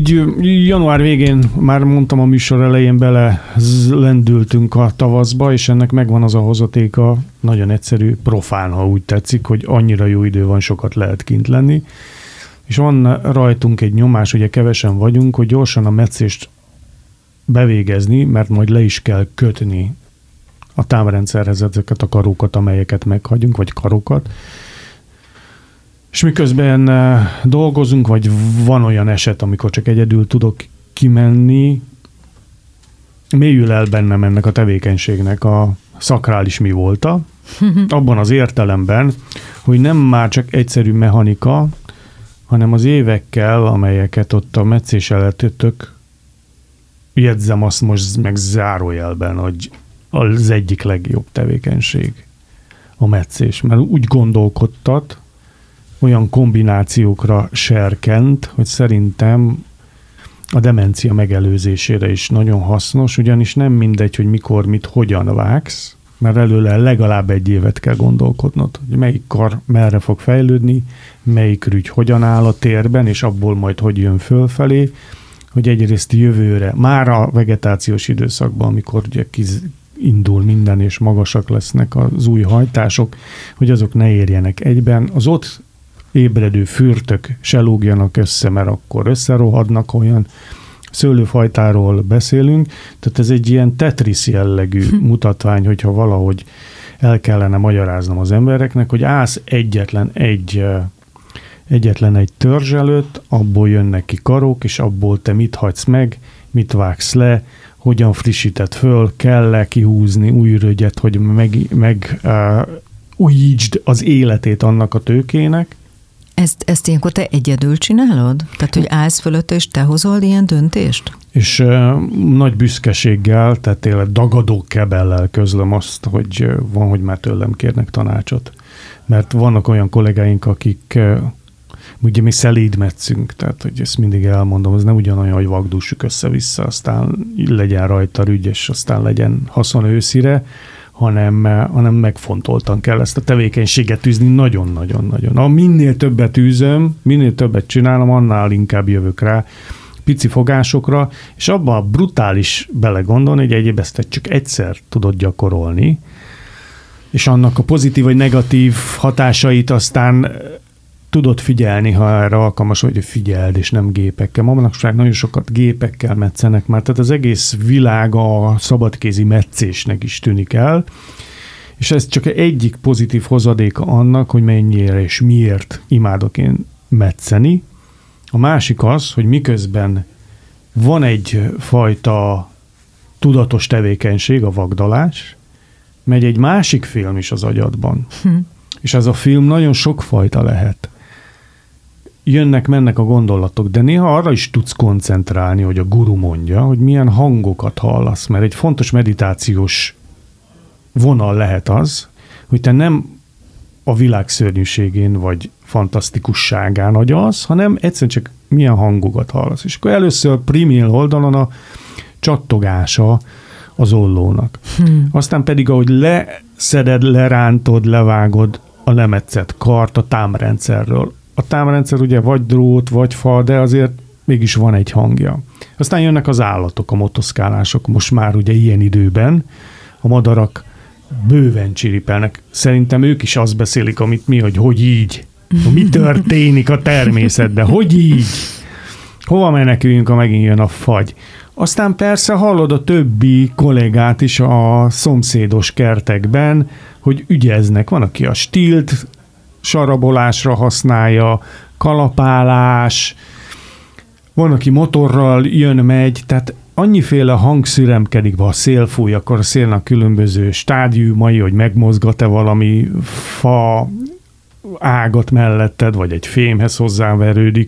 így január végén, már mondtam a műsor elején, bele lendültünk a tavaszba, és ennek megvan az a hozatéka, nagyon egyszerű, profán, ha úgy tetszik, hogy annyira jó idő van, sokat lehet kint lenni. És van rajtunk egy nyomás, ugye kevesen vagyunk, hogy gyorsan a metszést bevégezni, mert majd le is kell kötni a támrendszerhez ezeket a karókat, amelyeket meghagyunk, vagy karokat. És miközben dolgozunk, vagy van olyan eset, amikor csak egyedül tudok kimenni, mélyül el bennem ennek a tevékenységnek a szakrális mi volta, abban az értelemben, hogy nem már csak egyszerű mechanika, hanem az évekkel, amelyeket ott a metszés előttök, jegyzem azt most meg zárójelben, hogy az egyik legjobb tevékenység a metszés, mert úgy gondolkodtat, olyan kombinációkra serkent, hogy szerintem a demencia megelőzésére is nagyon hasznos, ugyanis nem mindegy, hogy mikor, mit, hogyan vágsz, mert előle legalább egy évet kell gondolkodnod, hogy melyik kar merre fog fejlődni, melyik rügy hogyan áll a térben, és abból majd hogy jön fölfelé, hogy egyrészt jövőre, már a vegetációs időszakban, amikor ugye indul minden, és magasak lesznek az új hajtások, hogy azok ne érjenek egyben. Az ott ébredő fürtök se lógjanak össze, mert akkor összerohadnak, olyan szőlőfajtáról beszélünk. Tehát ez egy ilyen Tetris jellegű mutatvány, hogyha valahogy el kellene magyaráznom az embereknek, hogy állsz egyetlen egy törzs előtt, abból jönnek ki karok, és abból te mit hagysz meg, mit vágsz le, hogyan frissíted föl, kell-e kihúzni új rögyet, hogy újítsd az életét annak a tőkének. Ezt ilyenkor te egyedül csinálod? Tehát, hogy állsz fölött, és te hozol ilyen döntést? És nagy büszkeséggel, tehát tényleg dagadó kebellel közlöm azt, hogy van, hogy már tőlem kérnek tanácsot. Mert vannak olyan kollégáink, akik ugye mi szelíd metszünk, tehát hogy ezt mindig elmondom, ez nem ugyanolyan, hogy vagdússuk össze-vissza, aztán legyen rajta rügy, és aztán legyen haszon őszire, hanem megfontoltan kell ezt a tevékenységet űzni nagyon-nagyon-nagyon. Minél többet űzöm, minél többet csinálom, annál inkább jövök rá pici fogásokra, és abban brutális belegondolni, hogy egyéb ezt csak egyszer tudod gyakorolni, és annak a pozitív vagy negatív hatásait aztán tudod figyelni, ha erre alkalmas vagy, hogy figyeld, és nem gépekkel. Ma manapság nagyon sokat gépekkel metszenek már, tehát az egész világ a szabadkézi metszésnek is tűnik el, és ez csak egyik pozitív hozadéka annak, hogy mennyire és miért imádok én metszeni. A másik az, hogy miközben van egyfajta tudatos tevékenység, a vagdalás, megy egy másik film is az agyadban. És ez a film nagyon sokfajta lehet. Jönnek-mennek a gondolatok, de néha arra is tudsz koncentrálni, hogy a guru mondja, hogy milyen hangokat hallasz, mert egy fontos meditációs vonal lehet az, hogy te nem a világ szörnyűségén vagy fantasztikusságán agyalsz, hanem egyszerűen csak milyen hangokat hallasz. És akkor először primél oldalon a csattogása az ollónak. Aztán pedig, ahogy leszeded, lerántod, levágod a lemetszett kart a támrendszerről. A támrendszer ugye vagy drót, vagy fa, de azért mégis van egy hangja. Aztán jönnek az állatok, a motoszkálások, most már ugye ilyen időben a madarak bőven csiripelnek. Szerintem ők is azt beszélik, amit mi, hogy így. Mi történik a természetben? Hogy így? Hova meneküljünk, ha megint jön a fagy? Aztán persze hallod a többi kollégát is a szomszédos kertekben, hogy ügyeznek. Van, aki a stilt sarabolásra használja, kalapálás, van, aki motorral jön-megy, tehát annyiféle hangszüremkedik be, ha szél fúj, akkor a szélnek különböző stádiumai, hogy megmozgat-e valami fa ágat melletted, vagy egy fémhez hozzáverődik.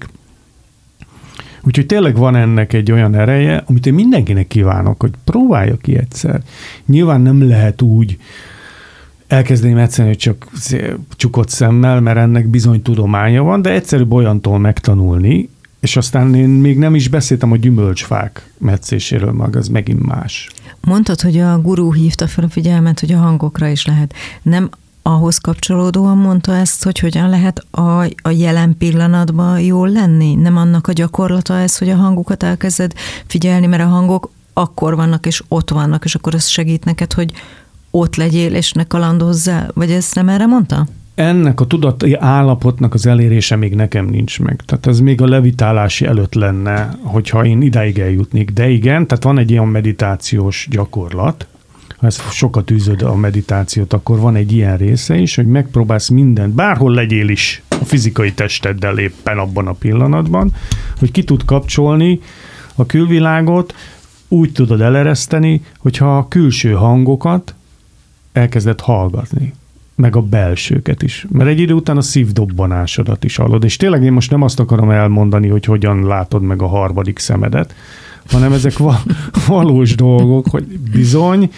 Úgyhogy tényleg van ennek egy olyan ereje, amit én mindenkinek kívánok, hogy próbálja ki egyszer. Nyilván nem lehet úgy elkezdeni metszeni, hogy csak csukott szemmel, mert ennek bizony tudománya van, de egyszerűbb olyantól megtanulni, és aztán én még nem is beszéltem a gyümölcsfák metszéséről, meg az megint más. Mondtad, hogy a gurú hívta fel a figyelmet, hogy a hangokra is lehet. Nem ahhoz kapcsolódóan mondta ezt, hogy hogyan lehet a jelen pillanatban jól lenni? Nem annak a gyakorlata ez, hogy a hangokat elkezded figyelni, mert a hangok akkor vannak, és ott vannak, és akkor ez segít neked, hogy ott legyél, és ne kalandozzál? Vagy ezt nem erre mondta? Ennek a tudati állapotnak az elérése még nekem nincs meg. Tehát ez még a levitálási előtt lenne, hogyha én idáig eljutnék. De igen, tehát van egy ilyen meditációs gyakorlat. Ha ezt sokat űzöd a meditációt, akkor van egy ilyen része is, hogy megpróbálsz mindent, bárhol legyél is a fizikai testeddel éppen abban a pillanatban, hogy ki tud kapcsolni a külvilágot, úgy tudod elereszteni, hogyha a külső hangokat elkezded hallgatni, meg a belsőket is. Mert egy idő után a szívdobbanásodat is hallod. És tényleg én most nem azt akarom elmondani, hogy hogyan látod meg a harmadik szemedet, hanem ezek valós dolgok, hogy bizony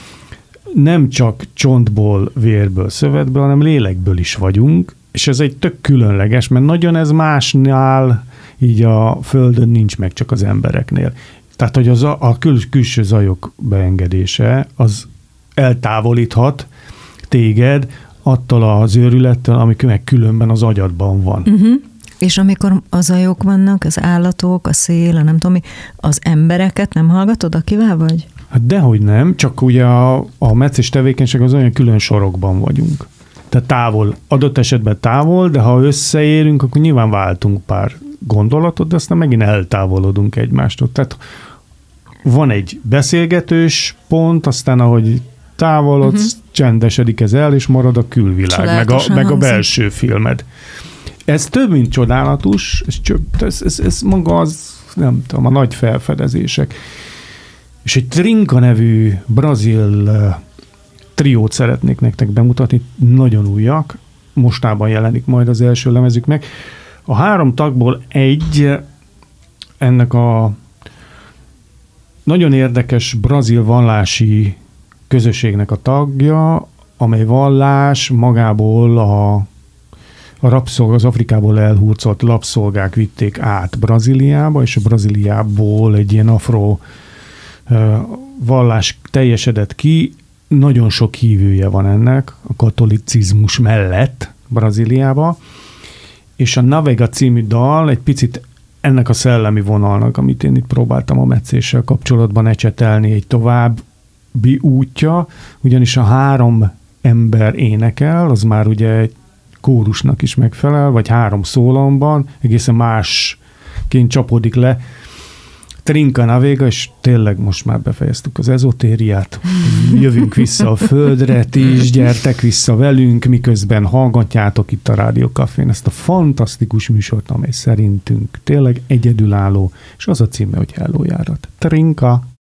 nem csak csontból, vérből, szövetből, hanem lélekből is vagyunk, és ez egy tök különleges, mert nagyon ez másnál így a Földön nincs meg, csak az embereknél. Tehát, hogy a külső zajok beengedése, az eltávolíthat téged attól az őrülettől, ami meg különben az agyadban van. Uh-huh. És amikor a zajok vannak, az állatok, a szél, a nem tudom mi, az embereket nem hallgatod, akivel vagy? Hát dehogy nem, csak ugye a metszés tevékenység az olyan külön sorokban vagyunk. Tehát távol, adott esetben távol, de ha összeérünk, akkor nyilván váltunk pár gondolatot, de aztán megint eltávolodunk egymástól. Tehát van egy beszélgetős pont, aztán ahogy távolodsz, csendesedik ez el, és marad a külvilág, meg a belső filmed. Ez több, mint csodálatos, ez maga az, nem tudom, a nagy felfedezések. És egy Trinca nevű brazil triót szeretnék nektek bemutatni, nagyon újak, mostában jelenik majd az első lemezük meg. A 3 tagból egy ennek a nagyon érdekes brazil vallási közösségnek a tagja, amely vallás magából az Afrikából elhurcolt rabszolgák vitték át Brazíliába, és a Brazíliából egy ilyen afro vallás teljesedett ki. Nagyon sok hívője van ennek a katolicizmus mellett Brazíliába, és a Navega című dal egy picit ennek a szellemi vonalnak, amit én itt próbáltam a metszéssel kapcsolatban ecsetelni, egy további útja, ugyanis a 3 ember énekel, az már ugye egy kórusnak is megfelel, vagy 3 szólamban, egészen másként csapódik le. Trinca Navega, és tényleg most már befejeztük az ezotériát, jövünk vissza a földre, ti is gyertek vissza velünk, miközben hallgatjátok itt a Rádió Cafén ezt a fantasztikus műsort, amely szerintünk tényleg egyedülálló, és az a címe, hogy Hello Járat. Trinca!